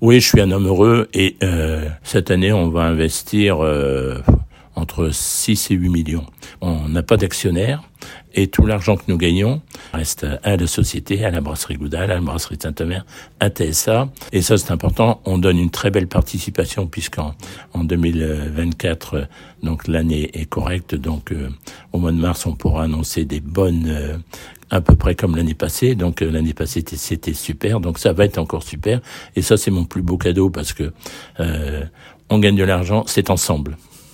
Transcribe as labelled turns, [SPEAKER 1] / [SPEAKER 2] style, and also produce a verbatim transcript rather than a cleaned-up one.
[SPEAKER 1] Oui, je suis un homme heureux et euh, cette année, on va investir euh, entre six et huit millions. On n'a pas d'actionnaires et tout l'argent que nous gagnons reste à la société, à la brasserie Goudal, à la brasserie Saint-Omer, à T S A. Et ça, c'est important. On donne une très belle participation puisqu'en en deux mille vingt-quatre, donc l'année est correcte. Donc euh, au mois de mars, on pourra annoncer des bonnes, euh, à peu près comme l'année passée. Donc euh, l'année passée, c'était, c'était super. Donc ça va être encore super. Et ça, c'est mon plus beau cadeau parce que euh, on gagne de l'argent, c'est ensemble.